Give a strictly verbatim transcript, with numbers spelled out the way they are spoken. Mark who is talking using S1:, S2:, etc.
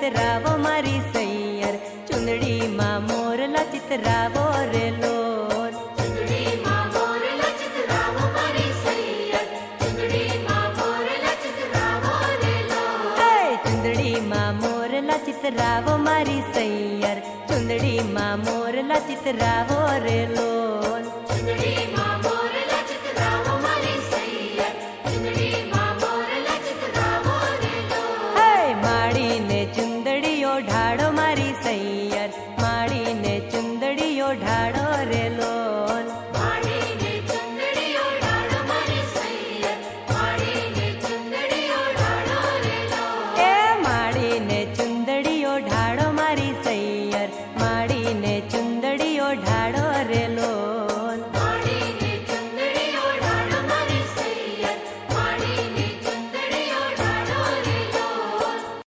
S1: चितरावो मारी सैयर, चुंदड़ी माँ मोरला चितरावो रे लोर।
S2: चुंदड़ी माँ मोरला चितरावो मारी सैयर, चुंदड़ी माँ मोरला चितरावो रे लोर।
S1: हे चुंदड़ी माँ मोरला चितरावो मारी सैयर, चुंदड़ी माँ मोरला चितरावो रे लोर।
S2: चुंदड़ी माँ मोरला चितरावो मारी सैयर, चुंदड़ी माँ मोरला चितरावो रे लोर।
S1: हे माड़ी ने चुंदड़ियो ढाड़ो